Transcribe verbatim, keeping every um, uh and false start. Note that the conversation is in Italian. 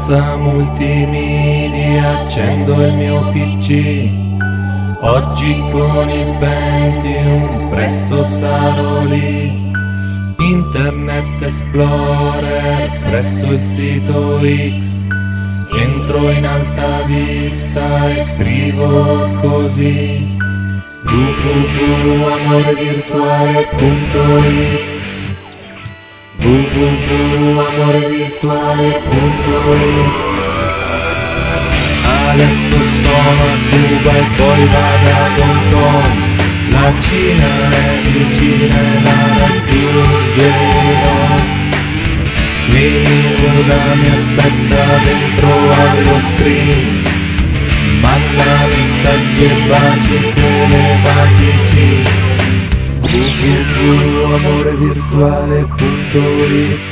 Senza multimedia accendo il mio P C. Oggi con il Pentium presto sarò lì. Internet Explorer, presto il sito X. Entro in Alta Vista e scrivo così: w w w punto amorevirtuale punto it w w w punto amorevirtuale punto it. Adesso sono a Cuba e poi vado ad Hong Kong. La Cina è vicina e la raggiungerò. Sminuda mi aspetta dentro allo screen. Manda messaggi e baci telepatici. w w w punto amorevirtuale punto it